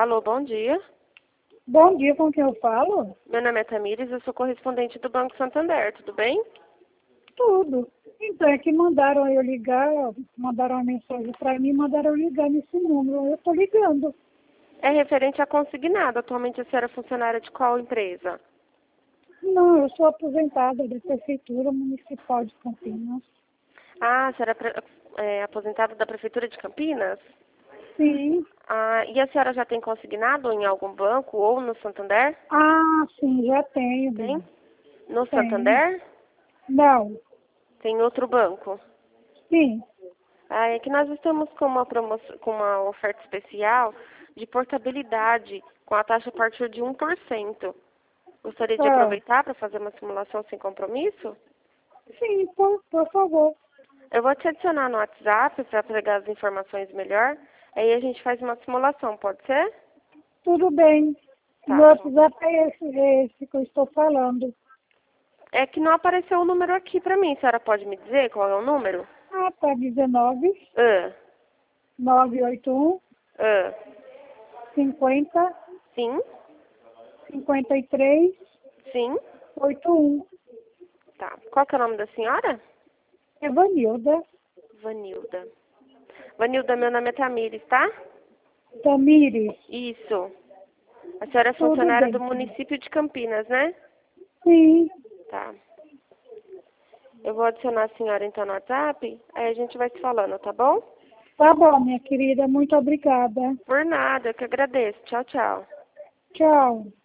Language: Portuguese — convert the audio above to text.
Alô, bom dia. Bom dia, com quem eu falo? Meu nome é Tamires, eu sou correspondente do Banco Santander, tudo bem? Tudo. Então, é que mandaram eu ligar, mandaram uma mensagem para mim, mandaram eu ligar nesse número. Eu estou ligando. É referente a consignado. Atualmente a senhora é funcionária de qual empresa? Não, eu sou aposentada da Prefeitura Municipal de Campinas. Ah, a senhora é aposentada da Prefeitura de Campinas? Sim. Ah, e a senhora já tem consignado em algum banco ou no Santander? Ah, sim, já tenho, Tem? bem. No Tenho. Santander? Não. Tem outro banco? Sim. Ah, é que nós estamos com uma promoção, com uma oferta especial de portabilidade com a taxa a partir de 1%. Gostaria de Ah, aproveitar para fazer uma simulação sem compromisso? sim, por favor. Eu vou te adicionar no WhatsApp para pegar as informações melhor. Aí a gente faz uma simulação, pode ser? Tudo bem. Tá. Meu WhatsApp é esse que eu estou falando. É que não apareceu o número aqui para mim. A senhora pode me dizer qual é o número? Ah, tá 19 Ah, 981 ah, 50 sim, 53 sim. 81. Tá. Qual que é o nome da senhora? Evanilda Vanilda. Vanilda, meu nome é Tamires, tá? Tamires. Isso. A senhora é Tudo funcionária do bem. município de Campinas, né? Sim, Tá. Eu vou adicionar a senhora então no WhatsApp, aí a gente vai se falando, tá bom? tá bom, minha querida. Muito obrigada. Por nada, eu que agradeço. Tchau, tchau. Tchau.